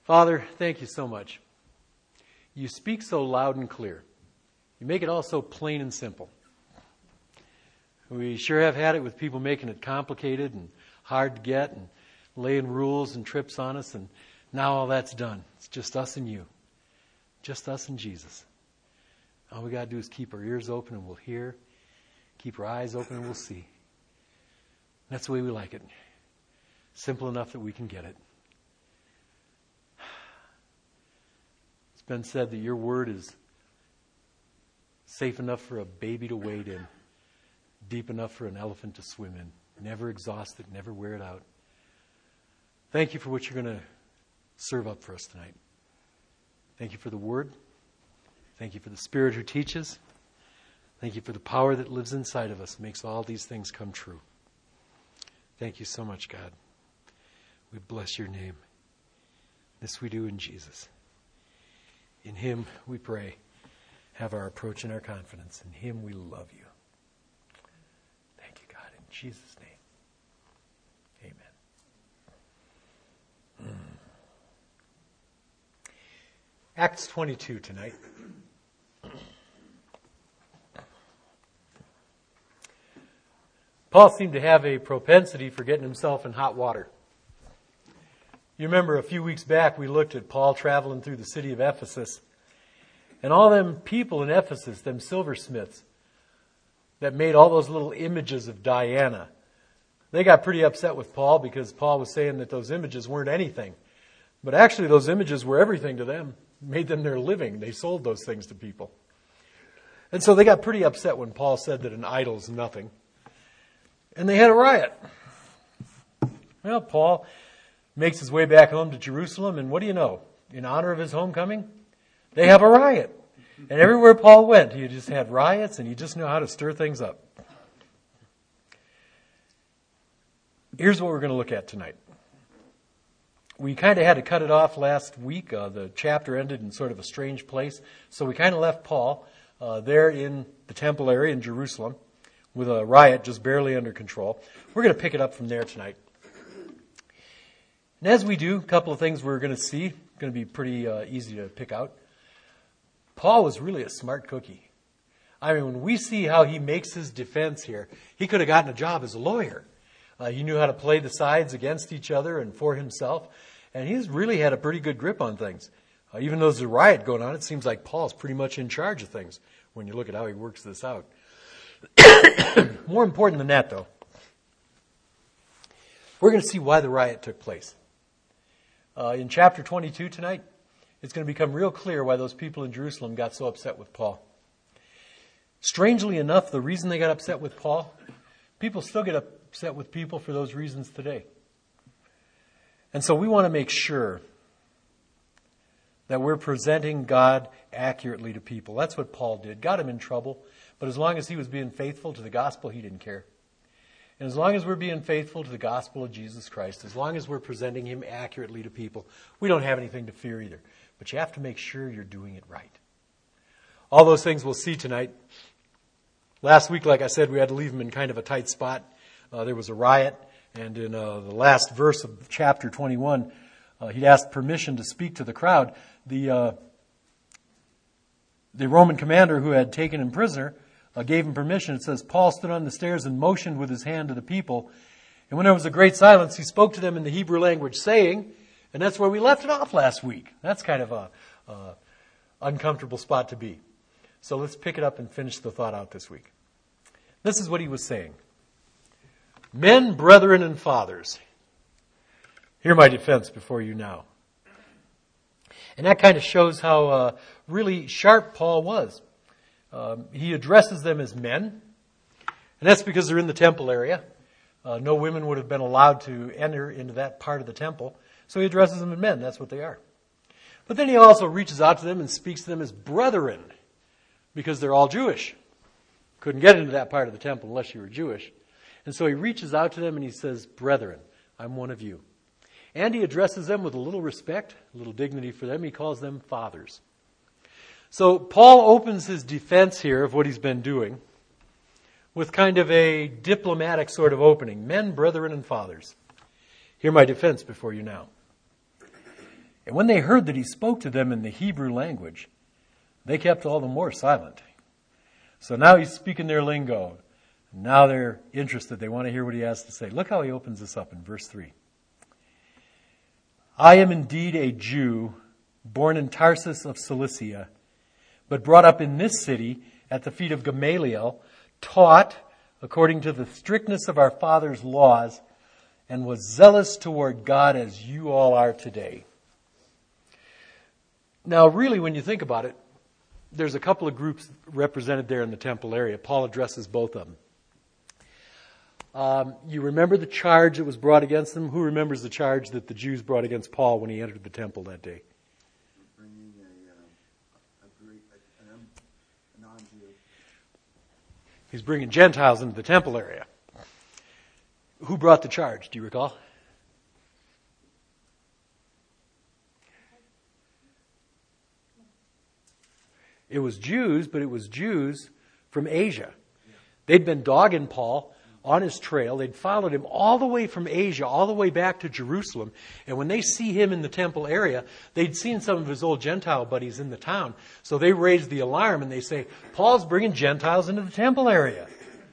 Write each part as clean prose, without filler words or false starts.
Father, thank you so much. You speak so loud and clear. You make it all so plain and simple. We sure have had it with people making it complicated and hard to get and laying rules and trips on us, and now all that's done. It's just us and you. Just us and Jesus. All we got to do is keep our ears open and we'll hear. Keep our eyes open and we'll see. That's the way we like it. Simple enough that we can get it. It's been said that your word is safe enough for a baby to wade in, deep enough for an elephant to swim in. Never exhaust it, never wear it out. Thank you for what you're going to serve up for us tonight. Thank you for the Word. Thank you for the Spirit who teaches. Thank you for the power that lives inside of us, makes all these things come true. Thank you so much, God. We bless your name. This we do in Jesus. In Him we pray, have our approach and our confidence. In Him we love you. Thank you, God. In Jesus' name, amen. Acts 22 tonight. Paul seemed to have a propensity for getting himself in hot water. You remember a few weeks back we looked at Paul traveling through the city of Ephesus. And all them people in Ephesus, them silversmiths, that made all those little images of Diana, they got pretty upset with Paul because Paul was saying that those images weren't anything. But actually those images were everything to them. Made them their living. They sold those things to people. And so they got pretty upset when Paul said that an idol's nothing. And they had a riot. Well, Paul makes his way back home to Jerusalem, and what do you know? In honor of his homecoming, they have a riot. And everywhere Paul went, he just had riots, and he just knew how to stir things up. Here's what we're going to look at tonight. We kind of had to cut it off last week. The chapter ended in sort of a strange place. So we kind of left Paul there in the temple area in Jerusalem with a riot just barely under control. We're going to pick it up from there tonight. And as we do, a couple of things we're going to see. Going to be pretty easy to pick out. Paul was really a smart cookie. I mean, when we see how he makes his defense here, he could have gotten a job as a lawyer. He knew how to play the sides against each other and for himself. And he's really had a pretty good grip on things. Even though there's a riot going on, it seems like Paul's pretty much in charge of things when you look at how he works this out. More important than that, though, we're going to see why the riot took place. In chapter 22 tonight, it's going to become real clear why those people in Jerusalem got so upset with Paul. Strangely enough, the reason they got upset with Paul, people still get upset with people for those reasons today. And so we want to make sure that we're presenting God accurately to people. That's what Paul did. Got him in trouble, but as long as he was being faithful to the gospel, he didn't care. And as long as we're being faithful to the gospel of Jesus Christ, as long as we're presenting him accurately to people, we don't have anything to fear either. But you have to make sure you're doing it right. All those things we'll see tonight. Last week, like I said, we had to leave him in kind of a tight spot. There was a riot, and in the last verse of chapter 21, he'd asked permission to speak to the crowd. The Roman commander who had taken him prisoner gave him permission. It says, Paul stood on the stairs and motioned with his hand to the people. And when there was a great silence, he spoke to them in the Hebrew language, saying, and that's where we left it off last week. That's kind of a uncomfortable spot to be. So let's pick it up and finish the thought out this week. This is what he was saying. Men, brethren, and fathers, hear my defense before you now. And that kind of shows how really sharp Paul was. He addresses them as men, and that's because they're in the temple area. No women would have been allowed to enter into that part of the temple, so he addresses them as men. That's what they are. But then he also reaches out to them and speaks to them as brethren, because they're all Jewish. Couldn't get into that part of the temple unless you were Jewish. And so he reaches out to them and he says, brethren, I'm one of you. And he addresses them with a little respect, a little dignity for them. He calls them fathers. So Paul opens his defense here of what he's been doing with kind of a diplomatic sort of opening. Men, brethren, and fathers. Hear my defense before you now. And when they heard that he spoke to them in the Hebrew language, they kept all the more silent. So now he's speaking their lingo. Now they're interested. They want to hear what he has to say. Look how he opens this up in verse 3. I am indeed a Jew, born in Tarsus of Cilicia, but brought up in this city at the feet of Gamaliel, taught according to the strictness of our fathers' laws, and was zealous toward God as you all are today. Now, really, when you think about it, there's a couple of groups represented there in the temple area. Paul addresses both of them. You remember the charge that was brought against them? Who remembers the charge that the Jews brought against Paul when he entered the temple that day? Bringing a non-Jew. He's bringing Gentiles into the temple area. Who brought the charge? Do you recall? It was Jews, but it was Jews from Asia. They'd been dogging Paul on his trail. They'd followed him all the way from Asia, all the way back to Jerusalem. And when they see him in the temple area, they'd seen some of his old Gentile buddies in the town. So they raised the alarm and they say, Paul's bringing Gentiles into the temple area.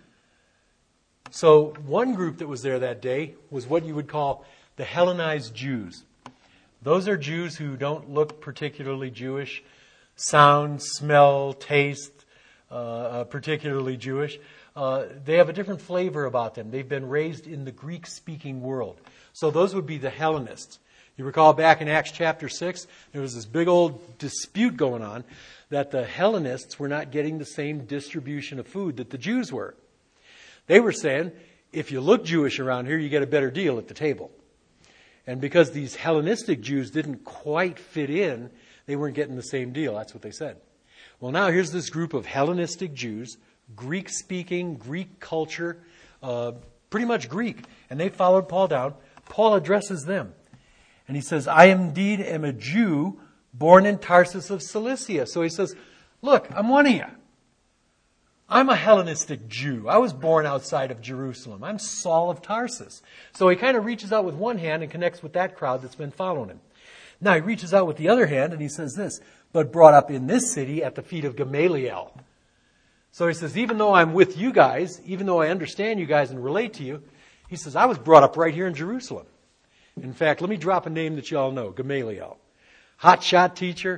So one group that was there that day was what you would call the Hellenized Jews. Those are Jews who don't look particularly Jewish, sound, smell, taste, particularly Jewish. They have a different flavor about them. They've been raised in the Greek-speaking world. So those would be the Hellenists. You recall back in Acts chapter 6, there was this big old dispute going on that the Hellenists were not getting the same distribution of food that the Jews were. They were saying, if you look Jewish around here, you get a better deal at the table. And because these Hellenistic Jews didn't quite fit in, they weren't getting the same deal. That's what they said. Well, now here's this group of Hellenistic Jews, Greek-speaking, Greek culture, pretty much Greek. And they followed Paul down. Paul addresses them. And he says, I indeed am a Jew born in Tarsus of Cilicia. So he says, look, I'm one of you. I'm a Hellenistic Jew. I was born outside of Jerusalem. I'm Saul of Tarsus. So he kind of reaches out with one hand and connects with that crowd that's been following him. Now he reaches out with the other hand and he says this, but brought up in this city at the feet of Gamaliel. So he says, even though I'm with you guys, even though I understand you guys and relate to you, he says, I was brought up right here in Jerusalem. In fact, let me drop a name that you all know, Gamaliel. Hotshot teacher,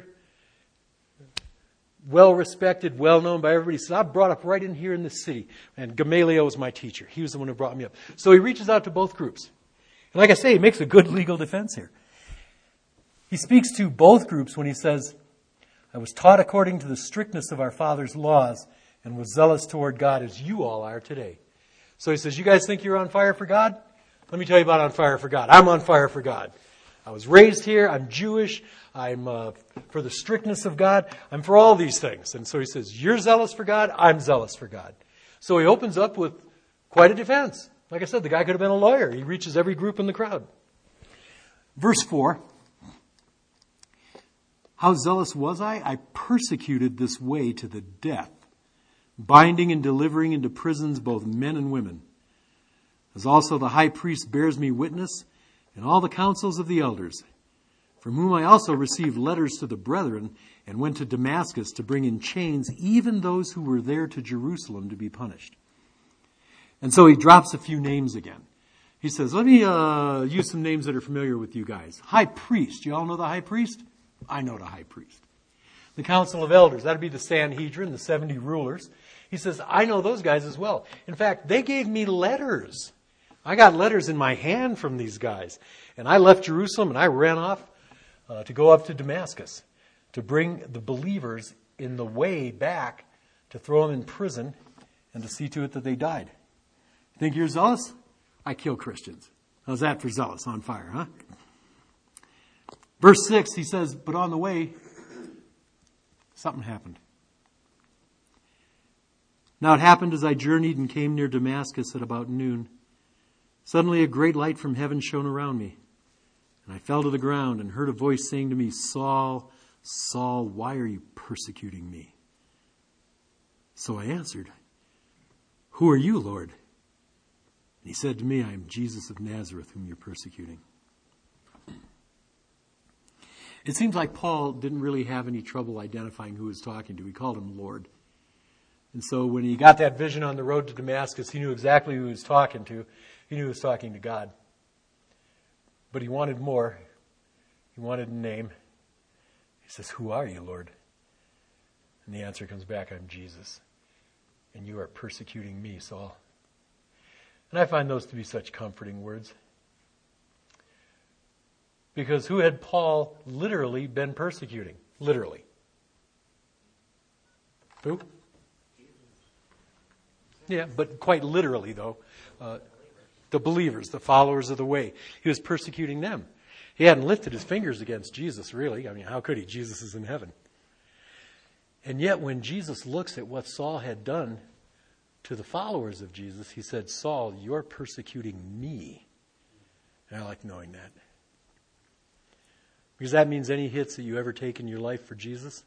well-respected, well-known by everybody. He says, I was brought up right in here in this city. And Gamaliel was my teacher. He was the one who brought me up. So he reaches out to both groups. And like I say, he makes a good legal defense here. He speaks to both groups when he says, I was taught according to the strictness of our fathers' laws and was zealous toward God as you all are today. So he says, you guys think you're on fire for God? Let me tell you about on fire for God. I'm on fire for God. I was raised here. I'm Jewish. I'm for the strictness of God. I'm for all these things. And so he says, you're zealous for God. I'm zealous for God. So he opens up with quite a defense. Like I said, the guy could have been a lawyer. He reaches every group in the crowd. Verse 4. How zealous was I? I persecuted this way to the death, binding and delivering into prisons both men and women. As also the high priest bears me witness, and all the councils of the elders, from whom I also received letters to the brethren, and went to Damascus to bring in chains even those who were there to Jerusalem to be punished. And so he drops a few names again. He says, let me use some names that are familiar with you guys. High priest. You all know the high priest? I know the high priest. The council of elders. That would be the Sanhedrin, the 70 rulers. He says, I know those guys as well. In fact, they gave me letters. I got letters in my hand from these guys. And I left Jerusalem and I ran off to go up to Damascus to bring the believers in the way back to throw them in prison and to see to it that they died. Think you're zealous? I kill Christians. How's that for zealous? On fire, huh? Verse 6, he says, but on the way, something happened. Now it happened as I journeyed and came near Damascus at about noon. Suddenly a great light from heaven shone around me. And I fell to the ground and heard a voice saying to me, Saul, Saul, why are you persecuting me? So I answered, who are you, Lord? And he said to me, I am Jesus of Nazareth, whom you're persecuting. It seems like Paul didn't really have any trouble identifying who he was talking to. He called him Lord. And so when he got that vision on the road to Damascus, he knew exactly who he was talking to. He knew he was talking to God. But he wanted more. He wanted a name. He says, "Who are you, Lord?" And the answer comes back, "I'm Jesus. And you are persecuting me, Saul." And I find those to be such comforting words. Because who had Paul literally been persecuting? Literally. Who? Yeah, but quite literally, though. The believers, the followers of the way. He was persecuting them. He hadn't lifted his fingers against Jesus, really. I mean, how could he? Jesus is in heaven. And yet, when Jesus looks at what Saul had done to the followers of Jesus, he said, "Saul, you're persecuting me." And I like knowing that. Because that means any hits that you ever take in your life for Jesus,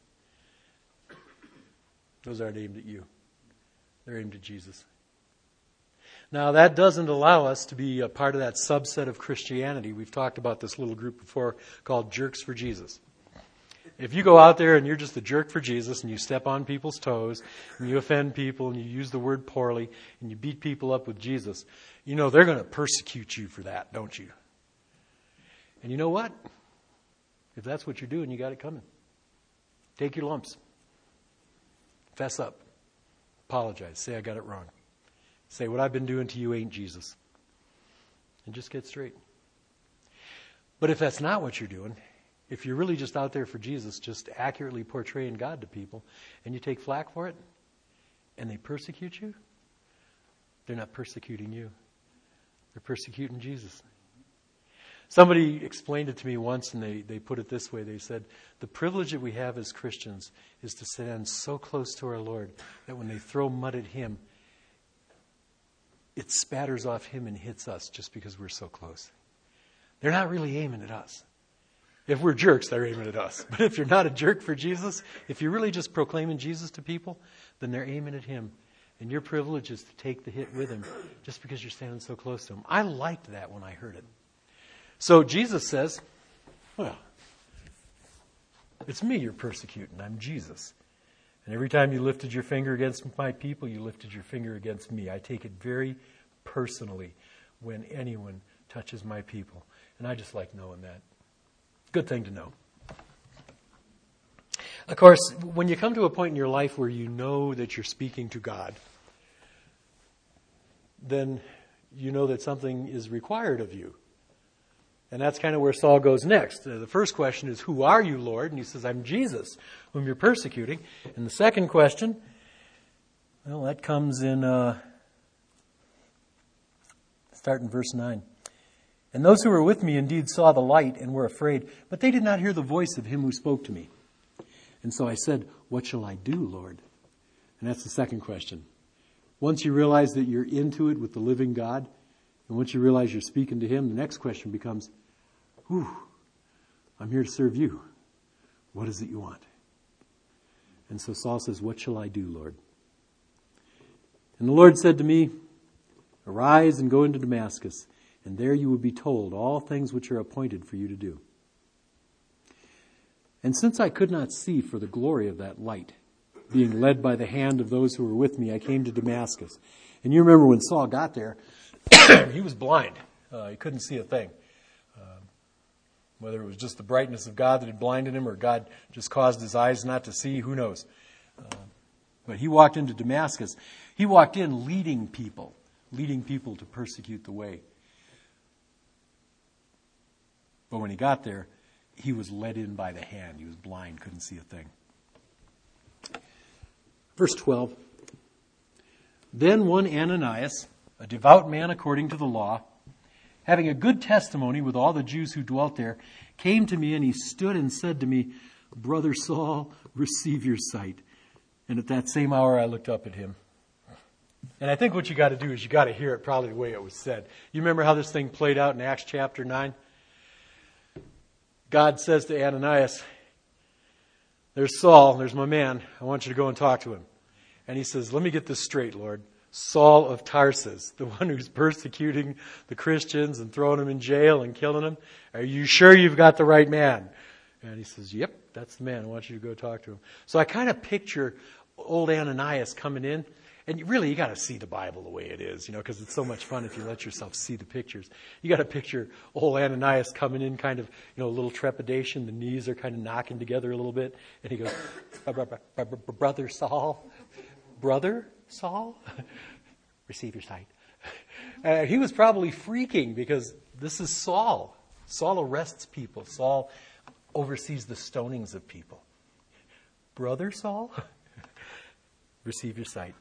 those aren't aimed at you. They're aimed at Jesus. Now, that doesn't allow us to be a part of that subset of Christianity. We've talked about this little group before called Jerks for Jesus. If you go out there and you're just a jerk for Jesus and you step on people's toes and you offend people and you use the word poorly and you beat people up with Jesus, you know they're going to persecute you for that, don't you? And you know what? If that's what you're doing, you got it coming. Take your lumps. Fess up. Apologize. Say I got it wrong. Say what I've been doing to you ain't Jesus. And just get straight. But if that's not what you're doing, if you're really just out there for Jesus, just accurately portraying God to people, and you take flack for it, and they persecute you, they're not persecuting you. They're persecuting Jesus. Somebody explained it to me once, and they put it this way. They said, the privilege that we have as Christians is to stand so close to our Lord that when they throw mud at Him, it spatters off Him and hits us just because we're so close. They're not really aiming at us. If we're jerks, they're aiming at us. But if you're not a jerk for Jesus, if you're really just proclaiming Jesus to people, then they're aiming at Him. And your privilege is to take the hit with Him just because you're standing so close to Him. I liked that when I heard it. So Jesus says, well, it's me you're persecuting. I'm Jesus. And every time you lifted your finger against my people, you lifted your finger against me. I take it very personally when anyone touches my people. And I just like knowing that. Good thing to know. Of course, when you come to a point in your life where you know that you're speaking to God, then you know that something is required of you. And that's kind of where Saul goes next. The first question is, who are you, Lord? And he says, I'm Jesus, whom you're persecuting. And the second question, well, that comes in, start in verse 9. And those who were with me indeed saw the light and were afraid, but they did not hear the voice of him who spoke to me. And so I said, what shall I do, Lord? And that's the second question. Once you realize that you're into it with the living God, and once you realize you're speaking to Him, the next question becomes, I'm here to serve you. What is it you want? And so Saul says, what shall I do, Lord? And the Lord said to me, arise and go into Damascus, and there you will be told all things which are appointed for you to do. And since I could not see for the glory of that light, being led by the hand of those who were with me, I came to Damascus. And you remember when Saul got there, he was blind. He couldn't see a thing. Whether it was just the brightness of God that had blinded him or God just caused his eyes not to see, who knows. But he walked into Damascus. He walked in leading people to persecute the way. But when he got there, he was led in by the hand. He was blind, couldn't see a thing. Verse 12. Then one Ananias, a devout man according to the law, having a good testimony with all the Jews who dwelt there, came to me, and he stood and said to me, Brother Saul, receive your sight. And at that same hour I looked up at him. And I think what you got to do is you got to hear it probably the way it was said. You remember how this thing played out in Acts chapter 9? God says to Ananias, there's Saul, there's my man. I want you to go and talk to him. And he says, let me get this straight, Lord. Saul of Tarsus, the one who's persecuting the Christians and throwing them in jail and killing them. Are you sure you've got the right man? And he says, yep, that's the man. I want you to go talk to him. So I kind of picture old Ananias coming in. And you got to see the Bible the way it is, because it's so much fun if you let yourself see the pictures. You got to picture old Ananias coming in kind of, a little trepidation. The knees are kind of knocking together a little bit. And he goes, Brother Saul, receive your sight. He was probably freaking because this is Saul. Saul arrests people. Saul oversees the stonings of people. Brother Saul, receive your sight.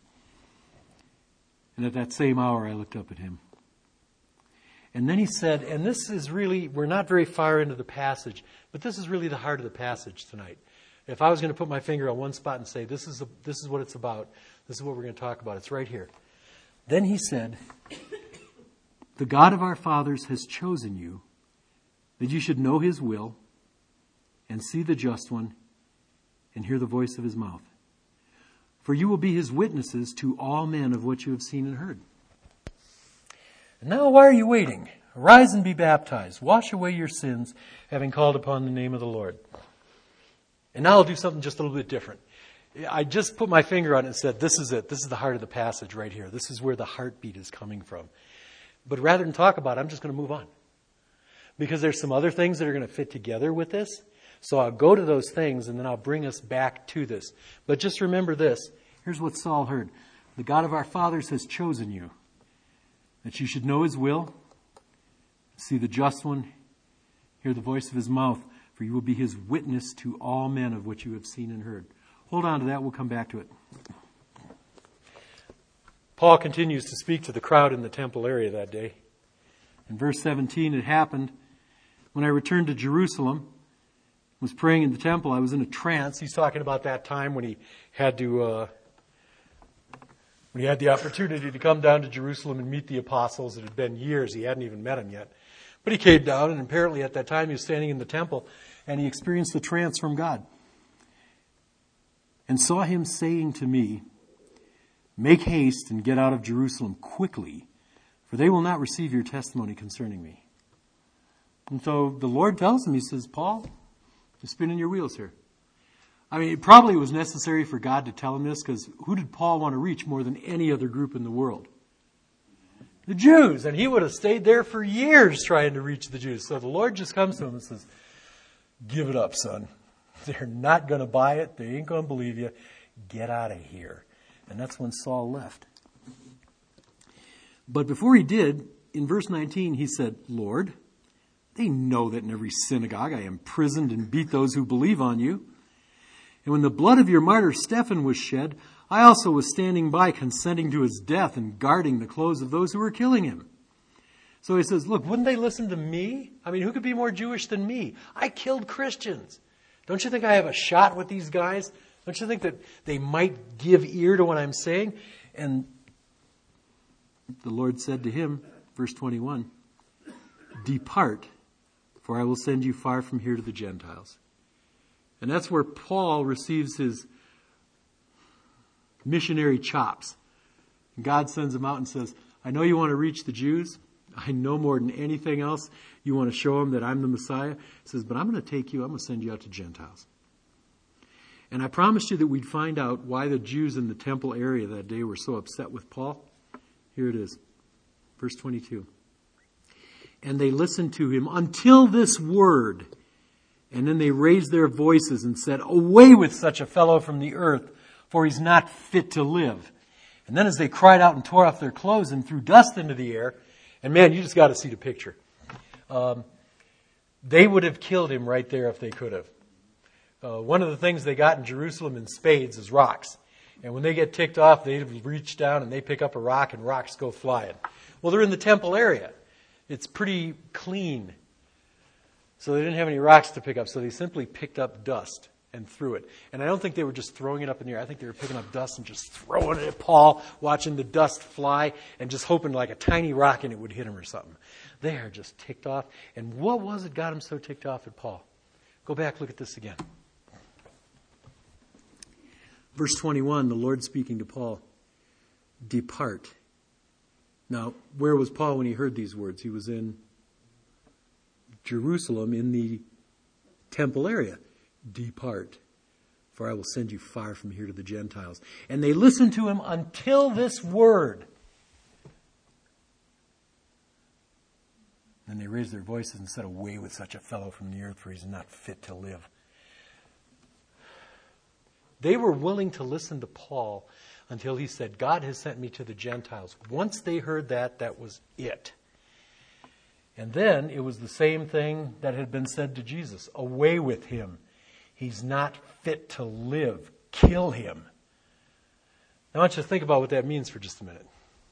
And at that same hour, I looked up at him. And then he said, and this is really, we're not very far into the passage, but this is really the heart of the passage tonight. If I was going to put my finger on one spot and say, this is what it's about, this is what we're going to talk about, it's right here. Then he said, the God of our fathers has chosen you, that you should know his will, and see the just one, and hear the voice of his mouth. For you will be his witnesses to all men of what you have seen and heard. And now why are you waiting? Arise and be baptized. Wash away your sins, having called upon the name of the Lord. And now I'll do something just a little bit different. I just put my finger on it and said, this is it. This is the heart of the passage right here. This is where the heartbeat is coming from. But rather than talk about it, I'm just going to move on. Because there's some other things that are going to fit together with this. So I'll go to those things and then I'll bring us back to this. But just remember this. Here's what Saul heard. The God of our fathers has chosen you, that you should know his will, see the just one, hear the voice of his mouth, for you will be his witness to all men of what you have seen and heard. Hold on to that. We'll come back to it. Paul continues to speak to the crowd in the temple area that day. In verse 17, it happened when I returned to Jerusalem, was praying in the temple. I was in a trance. He's talking about that time when he had to, when he had the opportunity to come down to Jerusalem and meet the apostles. It had been years. He hadn't even met them yet. But he came down, and apparently at that time he was standing in the temple, and he experienced a trance from God. And saw him saying to me, make haste and get out of Jerusalem quickly, for they will not receive your testimony concerning me. And so the Lord tells him, he says, Paul, you're spinning your wheels here. I mean, it probably was necessary for God to tell him this, because who did Paul want to reach more than any other group in the world? The Jews. And he would have stayed there for years trying to reach the Jews. So the Lord just comes to him and says, give it up, son. They're not going to buy it. They ain't going to believe you. Get out of here. And that's when Saul left. But before he did, in verse 19, he said, Lord, they know that in every synagogue I imprisoned and beat those who believe on you. And when the blood of your martyr Stephen was shed, I also was standing by, consenting to his death and guarding the clothes of those who were killing him. So he says, look, wouldn't they listen to me? I mean, who could be more Jewish than me? I killed Christians. Don't you think I have a shot with these guys? Don't you think that they might give ear to what I'm saying? And the Lord said to him, verse 21, depart, for I will send you far from here to the Gentiles. And that's where Paul receives his missionary chops. And God sends him out and says, I know you want to reach the Jews. I know more than anything else. You want to show them that I'm the Messiah. He says, but I'm going to take you, I'm going to send you out to Gentiles. And I promised you that we'd find out why the Jews in the temple area that day were so upset with Paul. Here it is. Verse 22. And they listened to him until this word. And then they raised their voices and said, away with such a fellow from the earth, for he's not fit to live. And then as they cried out and tore off their clothes and threw dust into the air, and man, you just got to see the picture. They would have killed him right there if they could have. One of the things they got in Jerusalem in spades is rocks. And when they get ticked off, they reach down and they pick up a rock and rocks go flying. Well, they're in the temple area. It's pretty clean. So they didn't have any rocks to pick up. So they simply picked up dust and threw it. And I don't think they were just throwing it up in the air. I think they were picking up dust and just throwing it at Paul, watching the dust fly and just hoping like a tiny rock and it would hit him or something. They are just ticked off. And what was it got them so ticked off at Paul? Go back, look at this again. Verse 21, the Lord speaking to Paul, depart. Now, where was Paul when he heard these words? He was in Jerusalem in the temple area, depart, for I will send you far from here to the Gentiles. And they listened to him until this word. Then they raised their voices and said, away with such a fellow from the earth, for he's not fit to live. They were willing to listen to Paul until he said, God has sent me to the Gentiles. Once they heard that, that was it. And then it was the same thing that had been said to Jesus. Away with him. He's not fit to live. Kill him. Now I want you to think about what that means for just a minute.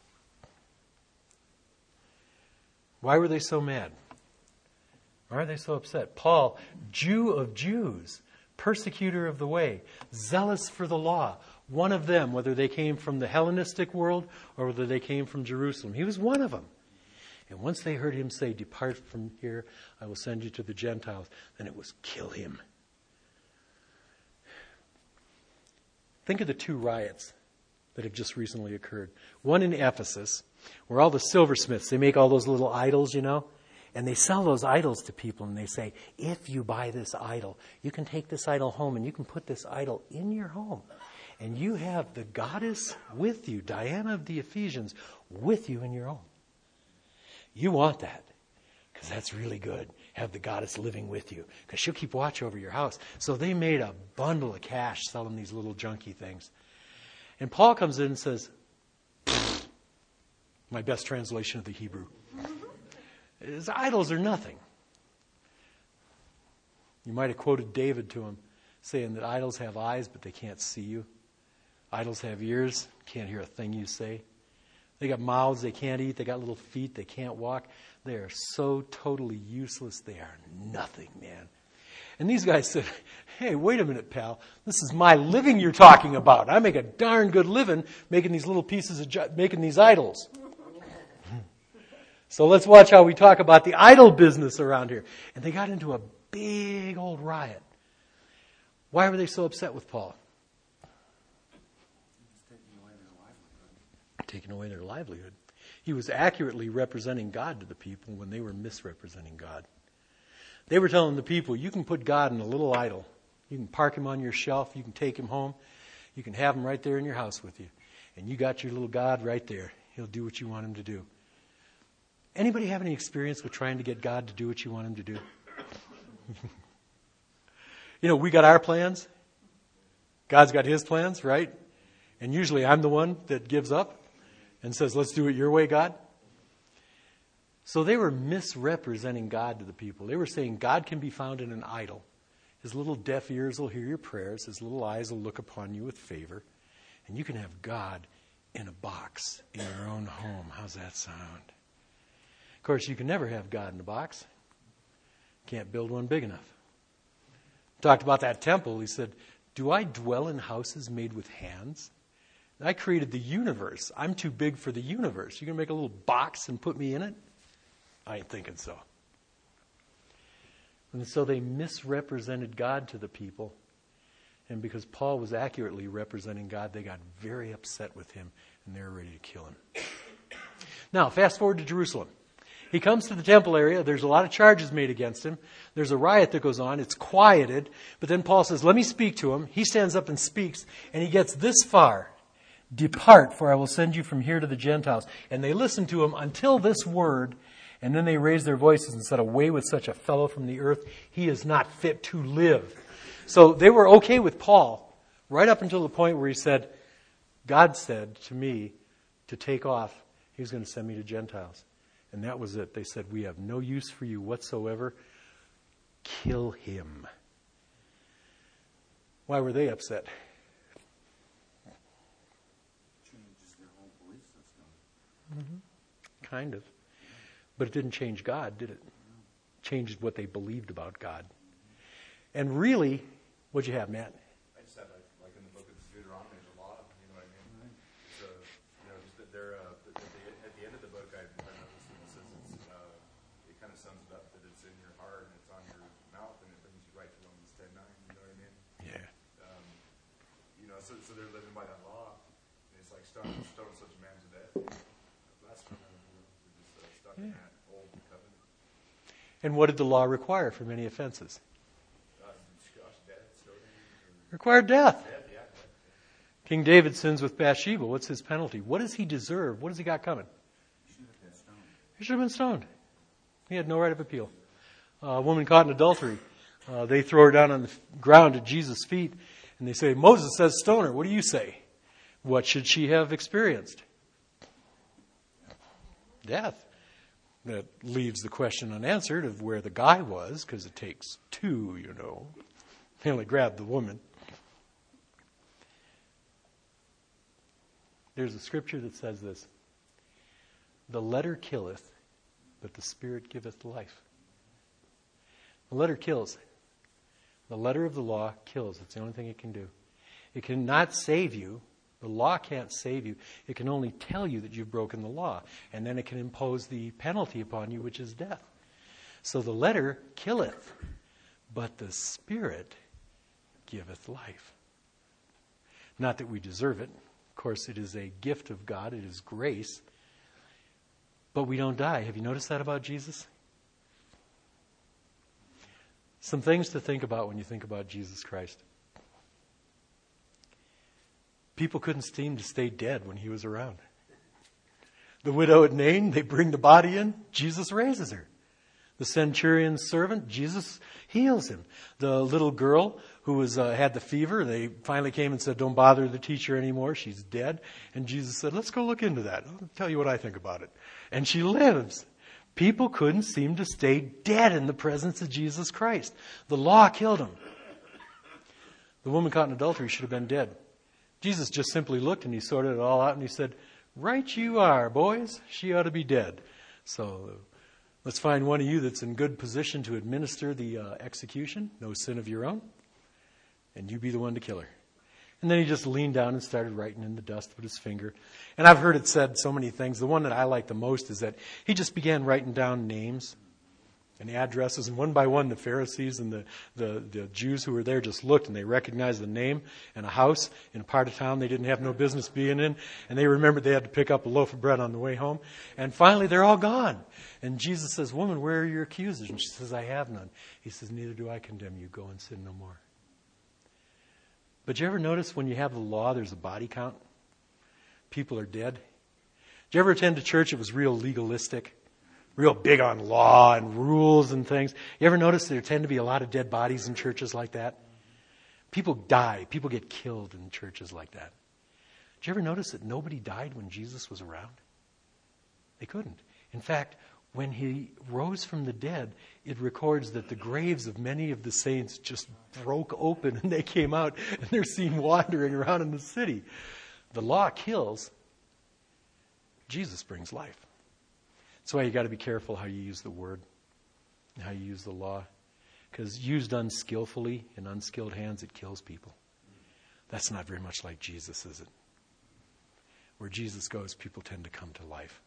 Why were they so mad? Why are they so upset? Paul, Jew of Jews, persecutor of the way, zealous for the law, one of them, whether they came from the Hellenistic world or whether they came from Jerusalem. He was one of them. And once they heard him say, depart from here, I will send you to the Gentiles, then it was kill him. Think of the two riots that have just recently occurred. One in Ephesus, where all the silversmiths, they make all those little idols, and they sell those idols to people, and they say, if you buy this idol, you can take this idol home, and you can put this idol in your home. And you have the goddess with you, Diana of the Ephesians, with you in your home. You want that, because that's really good. Have the goddess living with you, because she'll keep watch over your house. So they made a bundle of cash selling these little junky things. And Paul comes in and says, my best translation of the Hebrew, his idols are nothing. You might have quoted David to him, saying that idols have eyes, but they can't see you. Idols have ears, can't hear a thing you say. They got mouths, they can't eat. They got little feet, they can't walk. They are so totally useless. They are nothing, man. And these guys said, hey, wait a minute, pal. This is my living you're talking about. I make a darn good living making these little pieces of, making these idols. So let's watch how we talk about the idol business around here. And they got into a big old riot. Why were they so upset with Paul? Taking away their livelihood. He was accurately representing God to the people when they were misrepresenting God. They were telling the people, you can put God in a little idol. You can park him on your shelf. You can take him home. You can have him right there in your house with you. And you got your little God right there. He'll do what you want him to do. Anybody have any experience with trying to get God to do what you want him to do? We got our plans. God's got his plans, right? And usually I'm the one that gives up and says, let's do it your way, God. So they were misrepresenting God to the people. They were saying God can be found in an idol. His little deaf ears will hear your prayers. His little eyes will look upon you with favor. And you can have God in a box in your own home. How's that sound? Of course, you can never have God in a box. Can't build one big enough. Talked about that temple. He said, do I dwell in houses made with hands? I created the universe. I'm too big for the universe. You're going to make a little box and put me in it? I ain't thinking so. And so they misrepresented God to the people. And because Paul was accurately representing God, they got very upset with him and they were ready to kill him. Now, fast forward to Jerusalem. He comes to the temple area. There's a lot of charges made against him. There's a riot that goes on. It's quieted. But then Paul says, let me speak to him. He stands up and speaks. And he gets this far. Depart, for I will send you from here to the Gentiles. And they listened to him until this word. And then they raised their voices and said, away with such a fellow from the earth. He is not fit to live. So they were okay with Paul right up until the point where he said, God said to me to take off. He was going to send me to Gentiles. And that was it. They said, we have no use for you whatsoever. Kill him. Why were they upset? Changes their whole belief system. Mm-hmm. Kind of. But it didn't change God, did it? Changed what they believed about God. And really, what'd you have, Matt? I just had, like in the book of Deuteronomy, there's a lot, you know what I mean? So, just that they're, at the end of the book, I noticed that it says it kind of sums it up that it's in your heart and it's on your mouth and it brings you right to Romans 10:9, you know what I mean? Yeah. So they're living by that law. And it's like stone such a man to death. Blasphemy. They're just stuck in that old covenant. And what did the law require for many offenses? Required death. King David sins with Bathsheba. What's his penalty? What does he deserve? What has he got coming? He should have been stoned. He had no right of appeal. A woman caught in adultery. They throw her down on the ground at Jesus' feet, and they say, Moses says stone her. What do you say? What should she have experienced? Death. That leaves the question unanswered of where the guy was, because it takes two, you know. They only grabbed the woman. There's a scripture that says this: the letter killeth, but the Spirit giveth life. The letter kills. The letter of the law kills. It's the only thing it can do. It cannot save you. The law can't save you. It can only tell you that you've broken the law. And then it can impose the penalty upon you, which is death. So the letter killeth, but the Spirit giveth life. Not that we deserve it. Of course, it is a gift of God. It is grace. But we don't die. Have you noticed that about Jesus? Some things to think about when you think about Jesus Christ. People couldn't seem to stay dead when he was around. The widow at Nain, they bring the body in, Jesus raises her. The centurion's servant, Jesus heals him. The little girl who had the fever, they finally came and said, don't bother the teacher anymore, she's dead. And Jesus said, let's go look into that. I'll tell you what I think about it. And she lives. People couldn't seem to stay dead in the presence of Jesus Christ. The law killed him. The woman caught in adultery should have been dead. Jesus just simply looked and he sorted it all out and he said, right you are, boys. She ought to be dead. So let's find one of you that's in good position to administer the execution. No sin of your own. And you be the one to kill her. And then he just leaned down and started writing in the dust with his finger. And I've heard it said so many things. The one that I like the most is that he just began writing down names and addresses. And one by one, the Pharisees and the Jews who were there just looked and they recognized the name and a house in a part of town they didn't have no business being in. And they remembered they had to pick up a loaf of bread on the way home. And finally, they're all gone. And Jesus says, woman, where are your accusers? And she says, I have none. He says, neither do I condemn you. Go and sin no more. But you ever notice when you have the law, there's a body count? People are dead. Did you ever attend a church that was real legalistic? Real big on law and rules and things? You ever notice there tend to be a lot of dead bodies in churches like that? People die. People get killed in churches like that. Did you ever notice that nobody died when Jesus was around? They couldn't. In fact, when he rose from the dead, it records that the graves of many of the saints just broke open and they came out and they're seen wandering around in the city. The law kills. Jesus brings life. That's why you got to be careful how you use the word and how you use the law. Because used unskillfully in unskilled hands, it kills people. That's not very much like Jesus, is it? Where Jesus goes, people tend to come to life.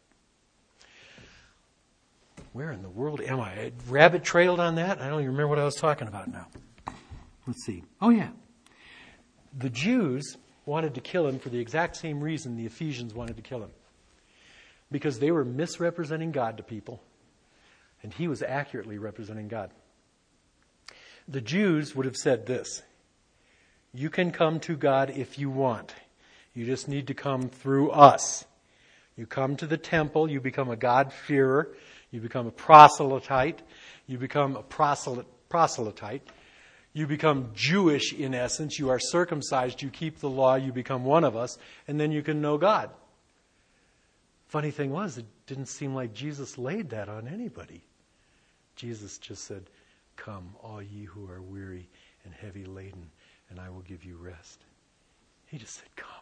Where in the world am I? I rabbit trailed on that? I don't even remember what I was talking about now. Let's see. Oh, yeah. The Jews wanted to kill him for the exact same reason the Ephesians wanted to kill him. Because they were misrepresenting God to people, and he was accurately representing God. The Jews would have said this: you can come to God if you want. You just need to come through us. You come to the temple, you become a God-fearer, you become a proselyte, you become a proselyte, you become Jewish in essence, you are circumcised, you keep the law, you become one of us, and then you can know God. Funny thing was, it didn't seem like Jesus laid that on anybody. Jesus just said, come, all ye who are weary and heavy laden, and I will give you rest. He just said, come.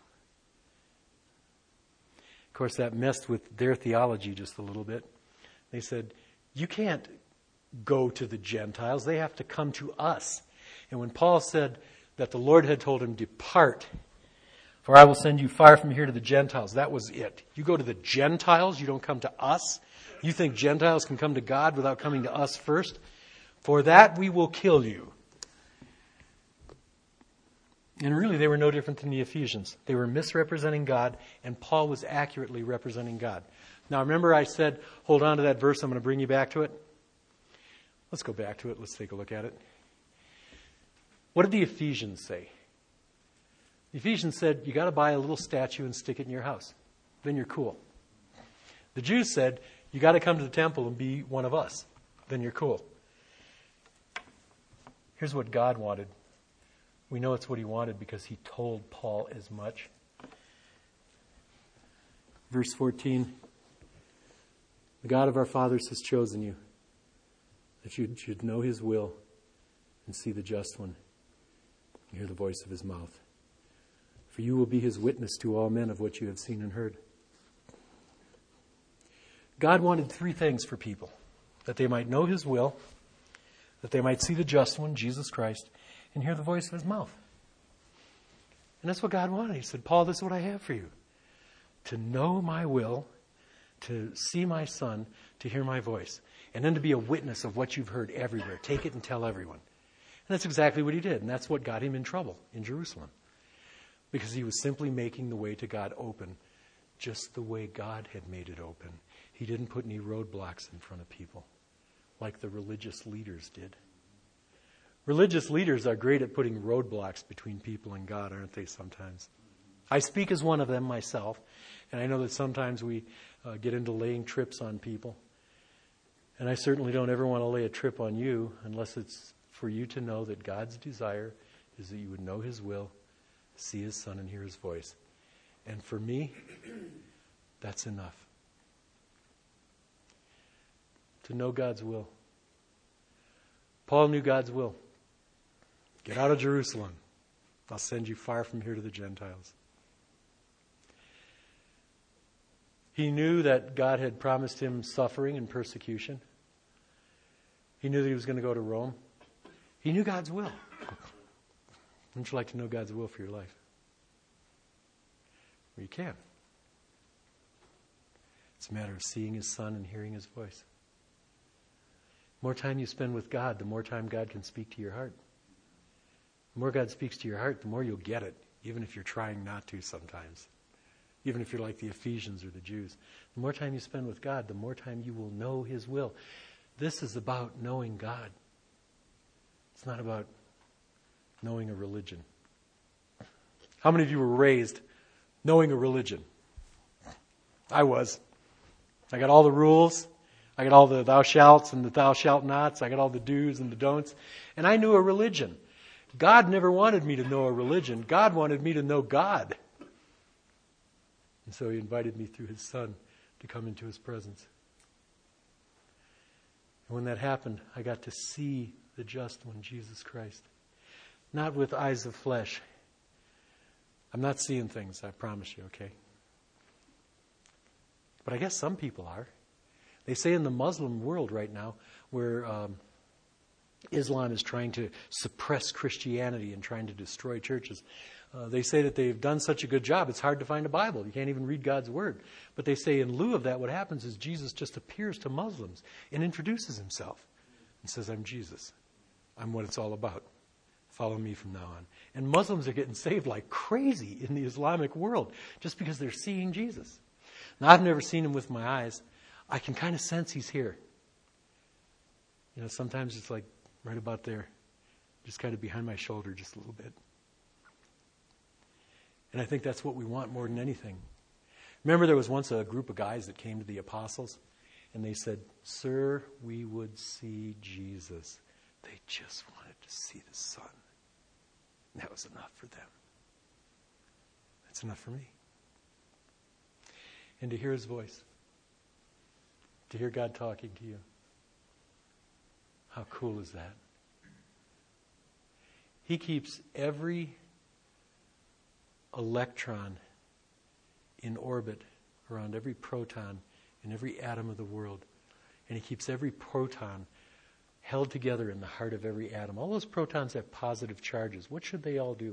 Of course, that messed with their theology just a little bit. They said, you can't go to the Gentiles. They have to come to us. And when Paul said that the Lord had told him, depart, for I will send you far from here to the Gentiles. That was it. You go to the Gentiles, you don't come to us. You think Gentiles can come to God without coming to us first? For that we will kill you. And really, they were no different than the Ephesians. They were misrepresenting God, and Paul was accurately representing God. Now, remember I said, hold on to that verse. I'm going to bring you back to it. Let's go back to it. Let's take a look at it. What did the Ephesians say? The Ephesians said, you got to buy a little statue and stick it in your house. Then you're cool. The Jews said, you got to come to the temple and be one of us. Then you're cool. Here's what God wanted. We know it's what he wanted because he told Paul as much. Verse 14. The God of our fathers has chosen you, that you should know his will and see the just one, and hear the voice of his mouth. For you will be his witness to all men of what you have seen and heard. God wanted three things for people: that they might know his will, that they might see the just one, Jesus Christ, and hear the voice of his mouth. And that's what God wanted. He said, Paul, this is what I have for you. To know my will, to see my Son, to hear my voice, and then to be a witness of what you've heard everywhere. Take it and tell everyone. And that's exactly what he did, and that's what got him in trouble in Jerusalem. Because he was simply making the way to God open just the way God had made it open. He didn't put any roadblocks in front of people like the religious leaders did. Religious leaders are great at putting roadblocks between people and God, aren't they, sometimes? I speak as one of them myself, and I know that sometimes we get into laying trips on people. And I certainly don't ever want to lay a trip on you unless it's for you to know that God's desire is that you would know his will, see his Son, and hear his voice. And for me, that's enough. To know God's will. Paul knew God's will. Get out of Jerusalem. I'll send you far from here to the Gentiles. He knew that God had promised him suffering and persecution. He knew that he was going to go to Rome. He knew God's will. Wouldn't you like to know God's will for your life? Well, you can. It's a matter of seeing his Son and hearing his voice. The more time you spend with God, the more time God can speak to your heart. The more God speaks to your heart, the more you'll get it, even if you're trying not to sometimes. Even if you're like the Ephesians or the Jews. The more time you spend with God, the more time you will know his will. This is about knowing God. It's not about knowing a religion. How many of you were raised knowing a religion? I was. I got all the rules. I got all the thou shalts and the thou shalt nots. I got all the do's and the don'ts. And I knew a religion. God never wanted me to know a religion. God wanted me to know God. And so he invited me through his Son to come into his presence. And when that happened, I got to see the just one, Jesus Christ. Not with eyes of flesh. I'm not seeing things, I promise you, okay? But I guess some people are. They say in the Muslim world right now, where Islam is trying to suppress Christianity and trying to destroy churches, they say that they've done such a good job, it's hard to find a Bible. You can't even read God's Word. But they say in lieu of that, what happens is Jesus just appears to Muslims and introduces himself and says, I'm Jesus. I'm what it's all about. Follow me from now on. And Muslims are getting saved like crazy in the Islamic world just because they're seeing Jesus. Now, I've never seen him with my eyes. I can kind of sense he's here. You know, sometimes it's like right about there, just kind of behind my shoulder just a little bit. And I think that's what we want more than anything. Remember there was once a group of guys that came to the apostles and they said, Sir, we would see Jesus. They just wanted to see the Son. And that was enough for them. That's enough for me. And to hear his voice. To hear God talking to you. How cool is that? He keeps every electron in orbit around every proton in every atom of the world. And he keeps every proton held together in the heart of every atom. All those protons have positive charges. What should they all do?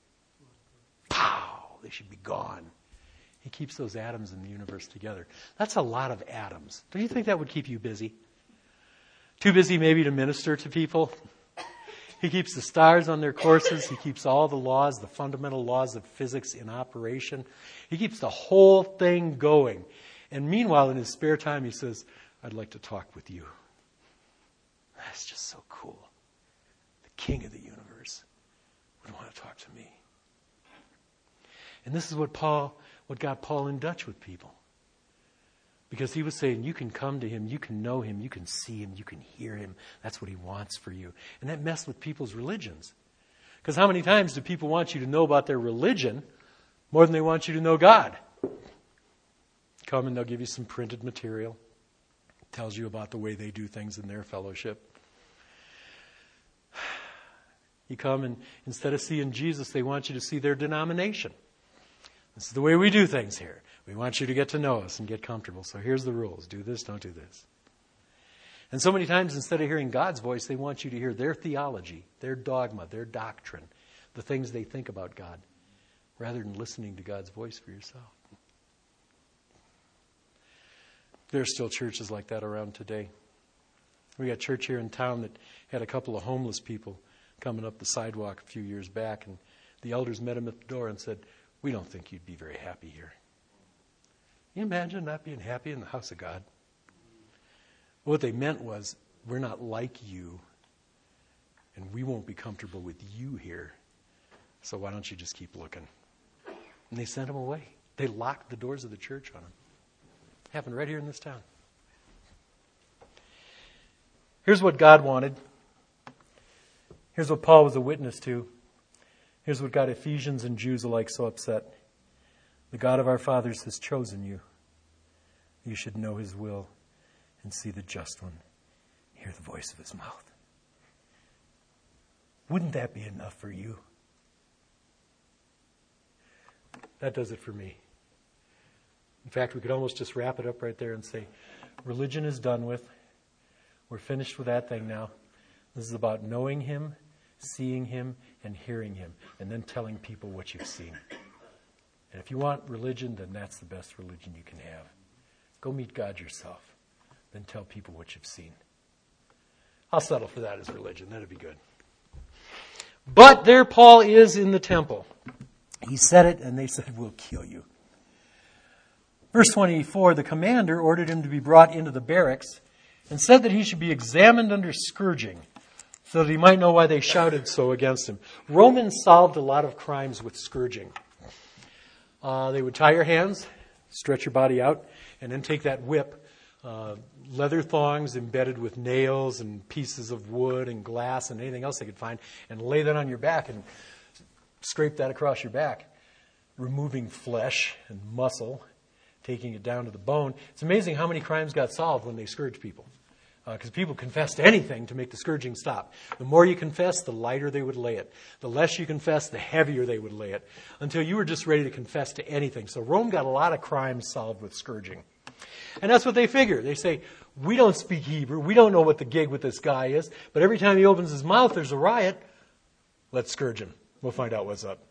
Pow! They should be gone. He keeps those atoms in the universe together. That's a lot of atoms. Do you think that would keep you busy? Too busy maybe to minister to people? He keeps the stars on their courses. He keeps all the laws, the fundamental laws of physics in operation. He keeps the whole thing going. And meanwhile, in his spare time, he says, I'd like to talk with you. That's just so cool. The king of the universe would want to talk to me. And this is what got Paul in Dutch with people. Because he was saying, you can come to him, you can know him, you can see him, you can hear him. That's what he wants for you. And that messed with people's religions. Because how many times do people want you to know about their religion more than they want you to know God? Come and they'll give you some printed material. It tells you about the way they do things in their fellowship. You come and instead of seeing Jesus, they want you to see their denomination. This is the way we do things here. We want you to get to know us and get comfortable. So here's the rules. Do this, don't do this. And so many times, instead of hearing God's voice, they want you to hear their theology, their dogma, their doctrine, the things they think about God, rather than listening to God's voice for yourself. There are still churches like that around today. We got a church here in town that had a couple of homeless people coming up the sidewalk a few years back, and the elders met them at the door and said, "We don't think you'd be very happy here." Can you imagine not being happy in the house of God? What they meant was, we're not like you, and we won't be comfortable with you here, so why don't you just keep looking? And they sent them away. They locked the doors of the church on them. It happened right here in this town. Here's what God wanted. Here's what Paul was a witness to. Here's what got Ephesians and Jews alike so upset. The God of our fathers has chosen you. You should know his will and see the just one. Hear the voice of his mouth. Wouldn't that be enough for you? That does it for me. In fact, we could almost just wrap it up right there and say, religion is done with. We're finished with that thing now. This is about knowing him, seeing him, and hearing him, and then telling people what you've seen. And if you want religion, then that's the best religion you can have. Go meet God yourself. Then tell people what you've seen. I'll settle for that as religion. That'd be good. But there Paul is in the temple. He said it, and they said, "We'll kill you." Verse 24, the commander ordered him to be brought into the barracks and said that he should be examined under scourging so that he might know why they shouted so against him. Romans solved a lot of crimes with scourging. They would tie your hands, stretch your body out, and then take that whip, leather thongs embedded with nails and pieces of wood and glass and anything else they could find, and lay that on your back and scrape that across your back, removing flesh and muscle, taking it down to the bone. It's amazing how many crimes got solved when they scourged people. Because people confessed anything to make the scourging stop. The more you confess, the lighter they would lay it. The less you confess, the heavier they would lay it. Until you were just ready to confess to anything. So Rome got a lot of crimes solved with scourging. And that's what they figure. They say, we don't speak Hebrew. We don't know what the gig with this guy is. But every time he opens his mouth, there's a riot. Let's scourge him. We'll find out what's up.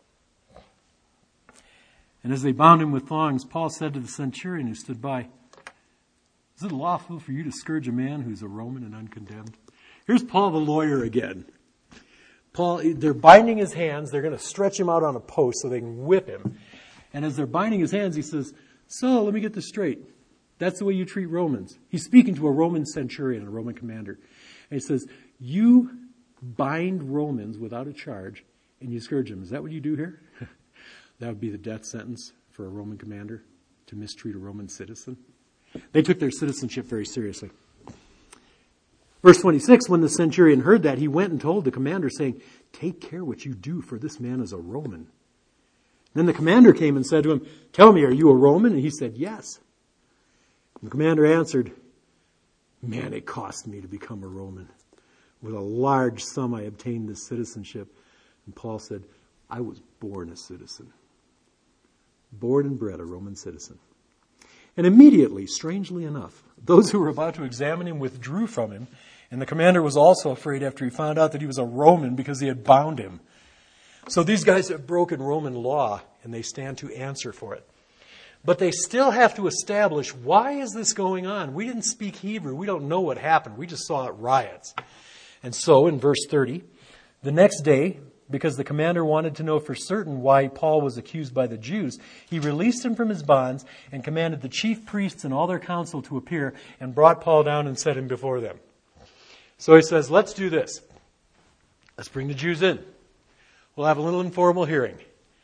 And as they bound him with thongs, Paul said to the centurion who stood by, "Is it lawful for you to scourge a man who's a Roman and uncondemned?" Here's Paul the lawyer again. Paul, they're binding his hands. They're going to stretch him out on a post so they can whip him. And as they're binding his hands, he says, "So, let me get this straight. That's the way you treat Romans." He's speaking to a Roman centurion, a Roman commander. And he says, "You bind Romans without a charge and you scourge them. Is that what you do here?" That would be the death sentence for a Roman commander, to mistreat a Roman citizen. They took their citizenship very seriously. Verse 26, when the centurion heard that, he went and told the commander, saying, "Take care what you do, for this man is a Roman." Then the commander came and said to him, "Tell me, are you a Roman?" And he said, "Yes." And the commander answered, "Man, it cost me to become a Roman. With a large sum I obtained this citizenship." And Paul said, "I was born a citizen. Born and bred a Roman citizen." And immediately, strangely enough, those who were about to examine him withdrew from him, and the commander was also afraid after he found out that he was a Roman because he had bound him. So these guys have broken Roman law, and they stand to answer for it. But they still have to establish, why is this going on? We didn't speak Hebrew. We don't know what happened. We just saw it riots. And so, in verse 30, the next day, because the commander wanted to know for certain why Paul was accused by the Jews, he released him from his bonds and commanded the chief priests and all their council to appear, and brought Paul down and set him before them. So he says, let's do this. Let's bring the Jews in. We'll have a little informal hearing.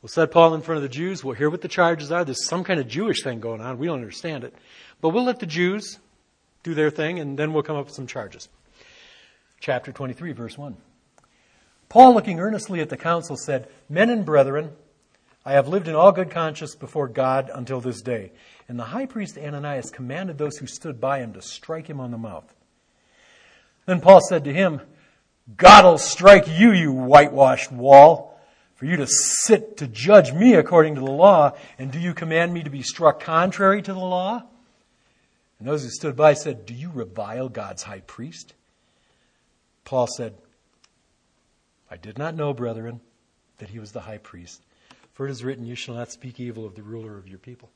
We'll set Paul in front of the Jews. We'll hear what the charges are. There's some kind of Jewish thing going on. We don't understand it. But we'll let the Jews do their thing, and then we'll come up with some charges. Chapter 23, verse 1. Paul, looking earnestly at the council, said, "Men and brethren, I have lived in all good conscience before God until this day." And the high priest Ananias commanded those who stood by him to strike him on the mouth. Then Paul said to him, "God will strike you, you whitewashed wall, for you to sit to judge me according to the law, and do you command me to be struck contrary to the law?" And those who stood by said, "Do you revile God's high priest?" Paul said, "I did not know, brethren, that he was the high priest. For it is written, you shall not speak evil of the ruler of your people."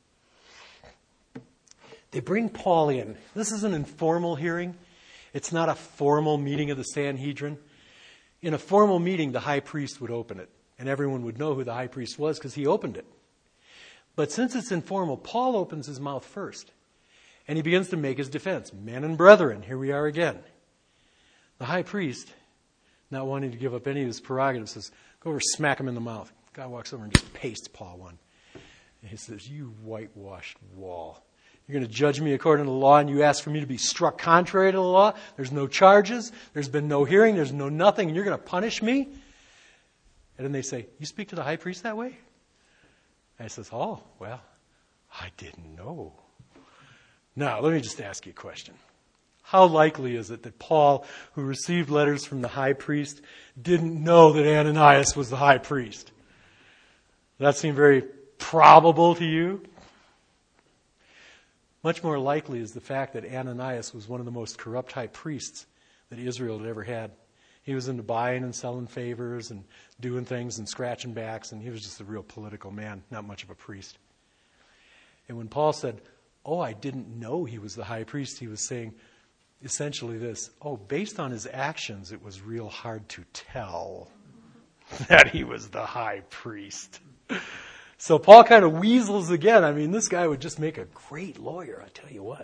They bring Paul in. This is an informal hearing. It's not a formal meeting of the Sanhedrin. In a formal meeting, the high priest would open it, and everyone would know who the high priest was because he opened it. But since it's informal, Paul opens his mouth first, and he begins to make his defense. "Men and brethren," here we are again. The high priest, not wanting to give up any of his prerogatives, says, "Go over, smack him in the mouth." Guy walks over and just pastes Paul one. And he says, "You whitewashed wall. You're going to judge me according to the law, and you ask for me to be struck contrary to the law? There's no charges. There's been no hearing. There's no nothing. And you're going to punish me?" And then they say, "You speak to the high priest that way?" And he says, "Oh, well, I didn't know." Now, let me just ask you a question. How likely is it that Paul, who received letters from the high priest, didn't know that Ananias was the high priest? Does that seem very probable to you? Much more likely is the fact that Ananias was one of the most corrupt high priests that Israel had ever had. He was into buying and selling favors and doing things and scratching backs, and he was just a real political man, not much of a priest. And when Paul said, "Oh, I didn't know he was the high priest," he was saying essentially this: based on his actions, it was real hard to tell that he was the high priest. So Paul kind of weasels again. I mean, this guy would just make a great lawyer, I tell you what.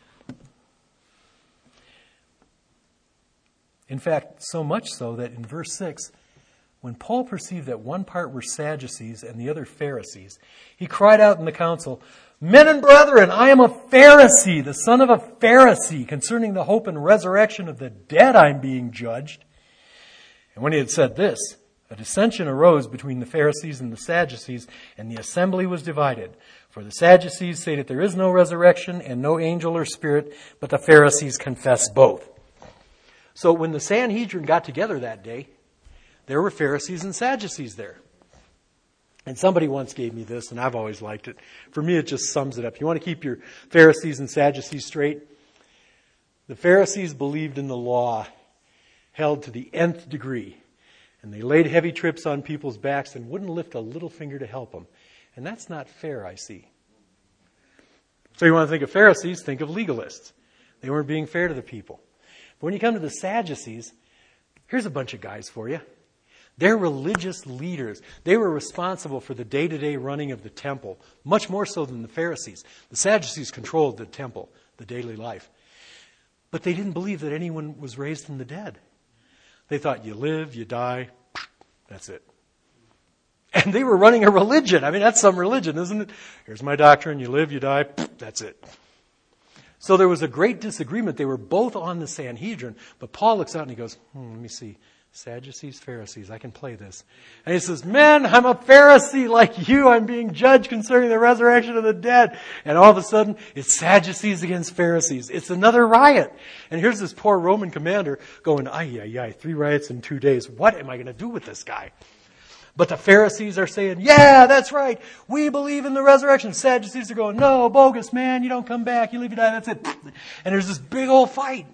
In fact, so much so that in verse 6, when Paul perceived that one part were Sadducees and the other Pharisees, he cried out in the council, "Men and brethren, I am a Pharisee, the son of a Pharisee. Concerning the hope and resurrection of the dead I am being judged." And when he had said this, a dissension arose between the Pharisees and the Sadducees, and the assembly was divided. For the Sadducees say that there is no resurrection and no angel or spirit, but the Pharisees confess both. So when the Sanhedrin got together that day, there were Pharisees and Sadducees there. And somebody once gave me this, and I've always liked it. For me, it just sums it up. You want to keep your Pharisees and Sadducees straight? The Pharisees believed in the law, held to the nth degree. And they laid heavy trips on people's backs and wouldn't lift a little finger to help them. And that's not fair, I see. So you want to think of Pharisees, think of legalists. They weren't being fair to the people. But when you come to the Sadducees, here's a bunch of guys for you. They're religious leaders. They were responsible for the day-to-day running of the temple, much more so than the Pharisees. The Sadducees controlled the temple, the daily life. But they didn't believe that anyone was raised from the dead. They thought you live, you die, that's it. And they were running a religion. I mean, that's some religion, isn't it? Here's my doctrine, you live, you die, that's it. So there was a great disagreement. They were both on the Sanhedrin, but Paul looks out and he goes, let me see. Sadducees, Pharisees, I can play this. And he says, "Men, I'm a Pharisee like you. I'm being judged concerning the resurrection of the dead." And all of a sudden, it's Sadducees against Pharisees. It's another riot. And here's this poor Roman commander going, 3 riots in 2 days. What am I going to do with this guy? But the Pharisees are saying, "Yeah, that's right. We believe in the resurrection." Sadducees are going, "No, bogus, man. You don't come back. You live, you die. That's it." And there's this big old fight.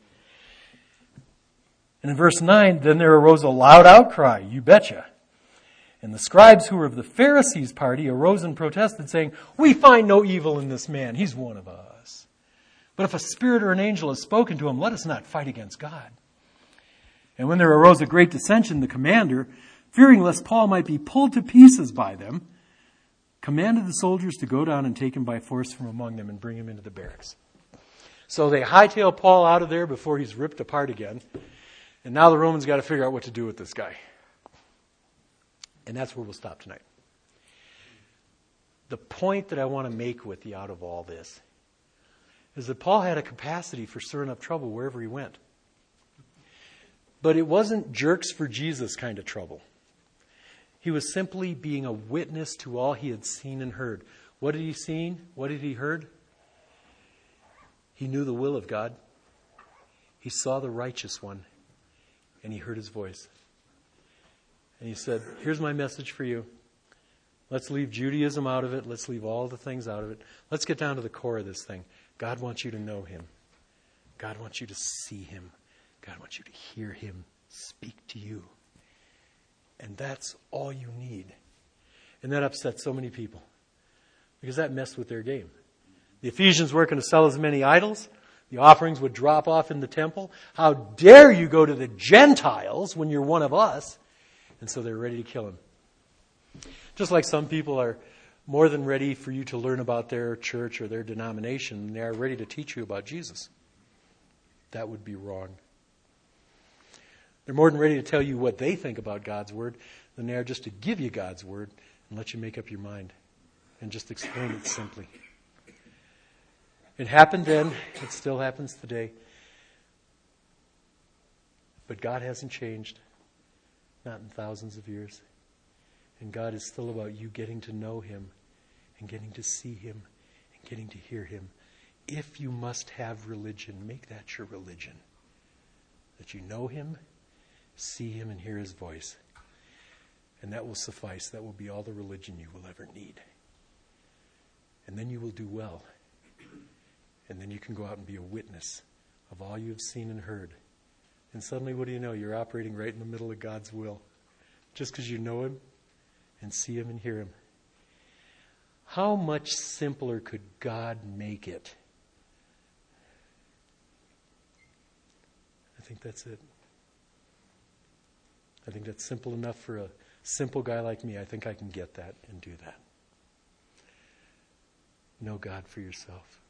And in verse 9, then there arose a loud outcry, you betcha. And the scribes who were of the Pharisees' party arose and protested, saying, "We find no evil in this man. He's one of us. But if a spirit or an angel has spoken to him, let us not fight against God." And when there arose a great dissension, the commander, fearing lest Paul might be pulled to pieces by them, commanded the soldiers to go down and take him by force from among them and bring him into the barracks. So they hightail Paul out of there before he's ripped apart again. And now the Romans got to figure out what to do with this guy. And that's where we'll stop tonight. the point that I want to make with you out of all this is that Paul had a capacity for stirring up trouble wherever he went. But it wasn't jerks for Jesus kind of trouble. He was simply being a witness to all he had seen and heard. What had he seen? What had he heard? He knew the will of God. He saw the righteous one. And he heard his voice. And he said, here's my message for you. Let's leave Judaism out of it. Let's leave all the things out of it. Let's get down to the core of this thing. God wants you to know him. God wants you to see him. God wants you to hear him speak to you. And that's all you need. And that upset so many people. Because that messed with their game. The Ephesians weren't going to sell as many idols. The offerings would drop off in the temple. How dare you go to the Gentiles when you're one of us? And so they're ready to kill him. Just like some people are more than ready for you to learn about their church or their denomination, they are ready to teach you about Jesus. That would be wrong. They're more than ready to tell you what they think about God's Word than they are just to give you God's Word and let you make up your mind and just explain it simply. It happened then. It still happens today. But God hasn't changed. Not in thousands of years. And God is still about you getting to know him and getting to see him and getting to hear him. If you must have religion, make that your religion. That you know him, see him, and hear his voice. And that will suffice. That will be all the religion you will ever need. And then you will do well. And then you can go out and be a witness of all you have seen and heard. And suddenly, what do you know? You're operating right in the middle of God's will. Just because you know him and see him and hear him. How much simpler could God make it? I think that's it. I think that's simple enough for a simple guy like me. I think I can get that and do that. Know God for yourself.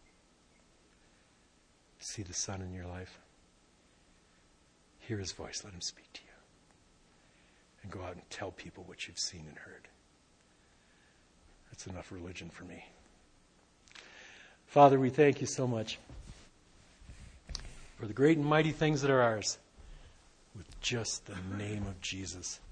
See the Son in your life. Hear his voice. Let him speak to you. And go out and tell people what you've seen and heard. That's enough religion for me. Father, we thank you so much for the great and mighty things that are ours with just the name of Jesus.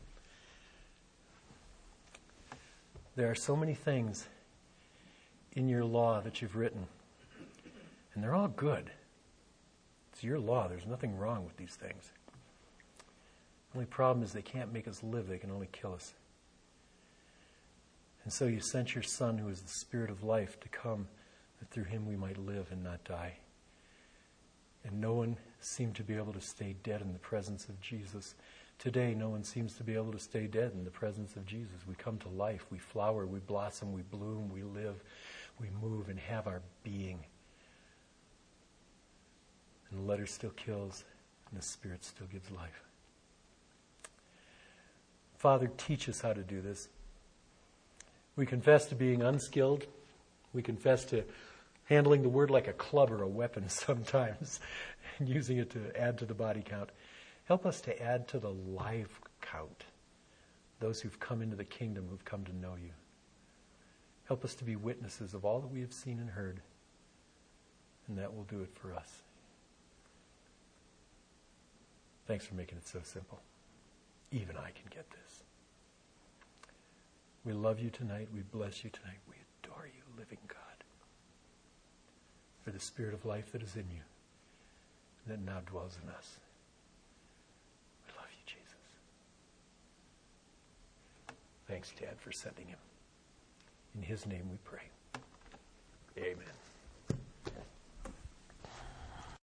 There are so many things in your law that you've written, and they're all good. It's your law. There's nothing wrong with these things. The only problem is they can't make us live. They can only kill us. And so you sent your Son, who is the Spirit of life, to come that through him we might live and not die. And no one seemed to be able to stay dead in the presence of Jesus. Today, no one seems to be able to stay dead in the presence of Jesus. We come to life. We flower. We blossom. We bloom. We live. We move and have our being. And the letter still kills, and the Spirit still gives life. Father, teach us how to do this. We confess to being unskilled. We confess to handling the word like a club or a weapon sometimes, and using it to add to the body count. Help us to add to the life count, those who've come into the kingdom, who've come to know you. Help us to be witnesses of all that we have seen and heard, and that will do it for us. Thanks for making it so simple. Even I can get this. We love you tonight. We bless you tonight. We adore you, living God, for the Spirit of life that is in you, that now dwells in us. We love you, Jesus. Thanks, Dad, for sending him. In his name we pray. Amen.